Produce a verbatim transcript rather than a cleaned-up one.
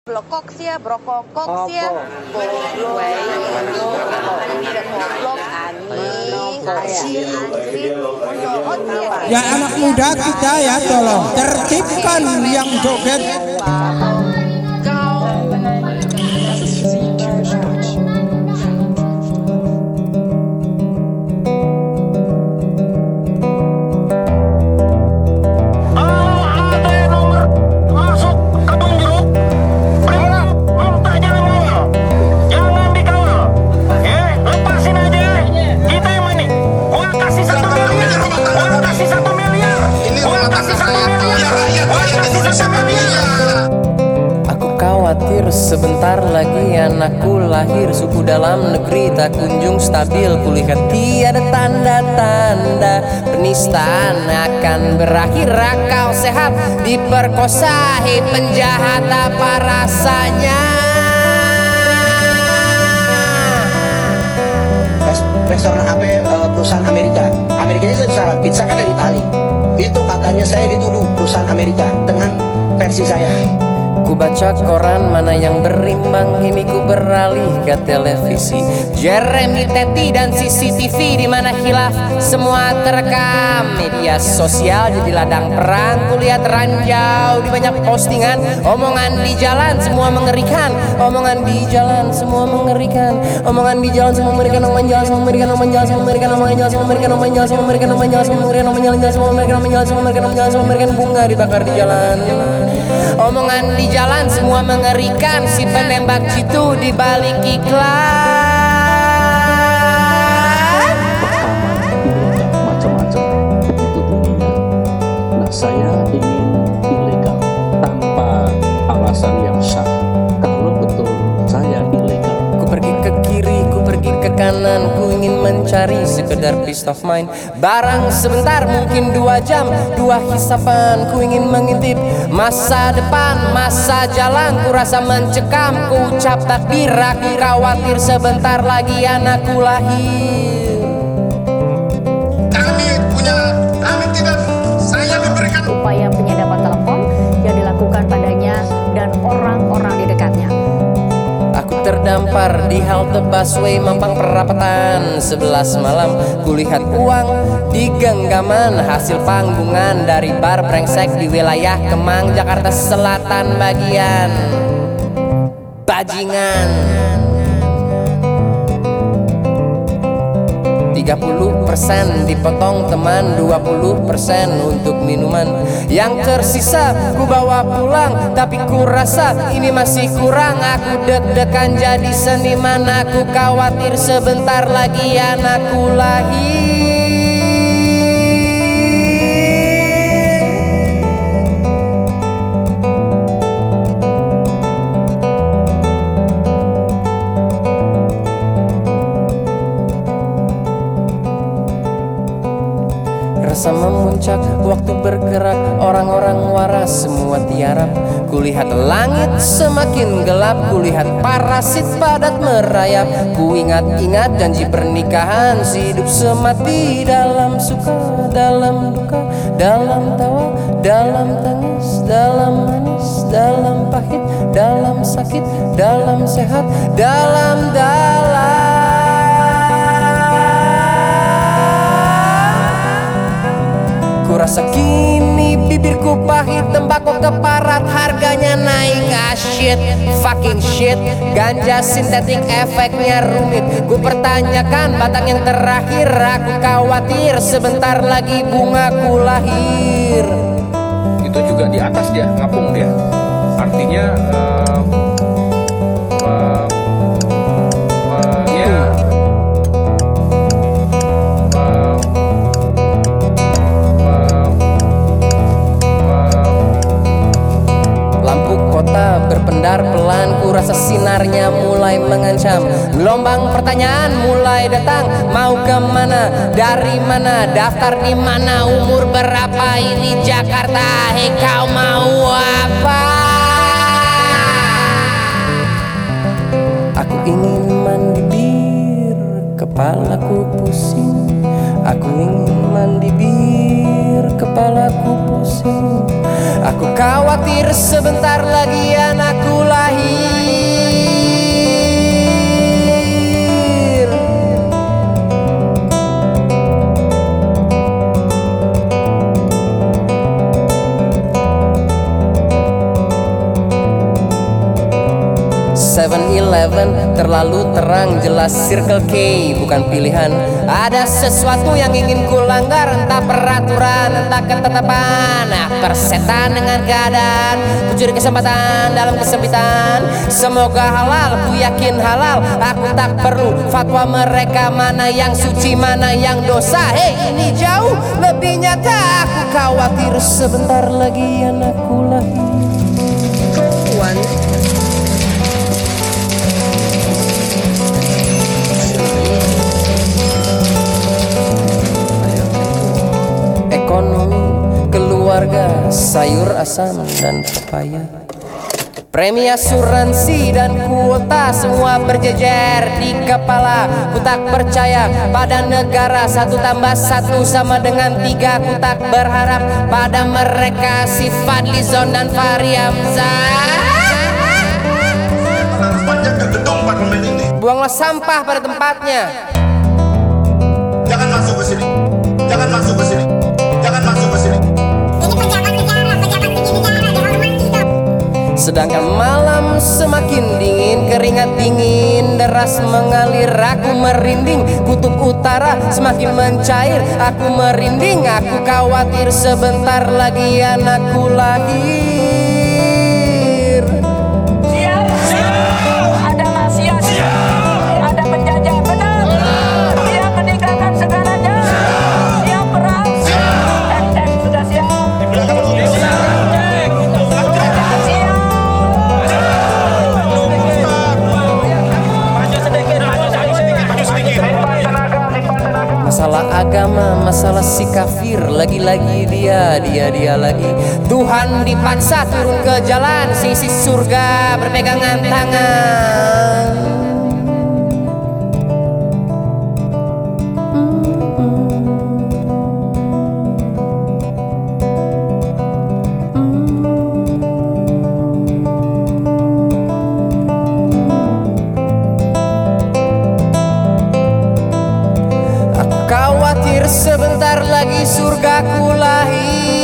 Blokoksia, brokokoksia, goblok, tidak goblok, anjing, anjing, Ya anak muda kita ya tolong tertibkan yang joget. Sebentar lagi anakku lahir, suku dalam negeri tak kunjung stabil. Kulihat tiada tanda-tanda penistaan akan berakhir. Akal sehat diperkosa, hei penjahat apa rasanya? Restoran apa perusahaan Amerika? Amerikanya saya salah, pizza kan dari Itali. Itu katanya saya dituduh perusahaan Amerika dengan versi saya. Ku baca koran mana yang berimbang, ini ku beralih ke televisi. Jeremy Teti dan C C T V di mana khilaf semua terekam. Media sosial jadi ladang perang, kulihat ranjau di banyak postingan. Omongan di jalan semua mengerikan, omongan di jalan semua mengerikan, omongan di jalan semua mengerikan, omongan jalan semua mengerikan, omongan jalan semua mengerikan, omongan jalan semua mengerikan, omongan jalan semua mengerikan, omongan jalan semua mengerikan, omongan jalan semua mengerikan, omongan jalan semua mengerikan, omongan jalan semua mengerikan, bunga dibakar di jalan. Omongan di jalan semua mengerikan, si penembak jitu di balik iklan. Macam-macam itu bunyinya. Nah, saya ingin ilegal tanpa alasan yang sah. Kalau betul saya ilegal, Ku pergi ke kiri, ku pergi ke kanan, ku ingin mencari sekedar peace of mind. Barang sebentar mungkin dua jam, dua hisapan, ku ingin mengintip masa depan, masa jalan. Ku rasa mencekam, ku ucap takbir. Aku khawatir sebentar lagi anakku lahir. Kami punya, kami tidak, saya memberikan upaya penyadapan telepon yang dilakukan padanya dan orang-orang di dekatnya. Aku terdampar di halte busway Mampang Perapatan. Sebelas malam kulihat uang di genggaman, hasil panggungan dari bar brengsek di wilayah Kemang, Jakarta Selatan bagian Bajingan. tiga puluh persen dipotong teman, dua puluh persen untuk minuman. Yang tersisa ku bawa pulang, tapi ku rasa ini masih kurang. Aku deg-degan jadi seniman, aku khawatir sebentar lagi anakku lahir. Rasa memuncak, waktu bergerak, orang-orang waras semua tiarap. Kulihat langit semakin gelap, kulihat parasit padat merayap. Ku ingat-ingat janji pernikahan, si hidup semati dalam suka, dalam duka, dalam tawa, dalam tangis, dalam manis, dalam pahit, dalam sakit, dalam sehat, dalam dalam. Kurasa kini bibirku pahit, tembakau keparat, harganya naik. Ah shit, fucking shit. Ganja sintetik efeknya rumit. Ku pertanyakan batang yang terakhir. Aku khawatir sebentar lagi bungaku lahir. Itu juga di atas dia, ngapung dia. Artinya uh, uh, uh, ya berpendar pelan, ku rasa sinarnya mulai mengancam. Gelombang pertanyaan mulai datang, mau kemana, dari mana, daftar di mana, umur berapa, ini Jakarta, hei kau mau apa? Aku ingin mandi bir, kepalaku pusing. Aku ingin mandi bir, kepalaku pusing. Aku khawatir sebentar lagi anakku lahir. seven eleven terlalu terang, jelas Circle K bukan pilihan. Ada sesuatu yang ingin ku langgar, entah peraturan, entah ketetapan. Nah, persetan dengan keadaan, ku curi kesempatan dalam kesempitan. Semoga halal, ku yakin halal. Aku tak perlu fatwa mereka, mana yang suci, mana yang dosa. Hei, ini jauh lebih nyata. Aku khawatir sebentar lagi anakku lahir. Tuan ekonomi keluarga, sayur asam dan pepaya. Premi asuransi dan kuota semua berjejer di kepala. Ku tak percaya pada negara, satu tambah satu sama dengan tiga. Ku tak berharap pada mereka, si Fadlizon dan Fahri Hamzah. Harus panjang ke gedung parlemen ini. Buanglah sampah pada tempatnya. Jangan masuk ke sini. Jangan masuk ke sini. Jangan masuk ke sini. Ini pejabat negara, pejabat tinggi negara, dihormati dong. Sedangkan malam semakin dingin, keringat dingin deras mengalir. Aku merinding, kutub utara semakin mencair. Aku merinding, aku khawatir sebentar lagi anakku lahir. Siap, siap. Ada maksiat, siap. Ada penjajah, benar. Siap meninggalkan segalanya. Siap perang. Cek, cek, sudah siap. Masalah agama, masalah si kafir, lagi-lagi dia, dia, dia lagi. Tuhan dipaksa turun ke jalan, sisi surga berpegangan tangan. Khawatir sebentar lagi surgaku lahir.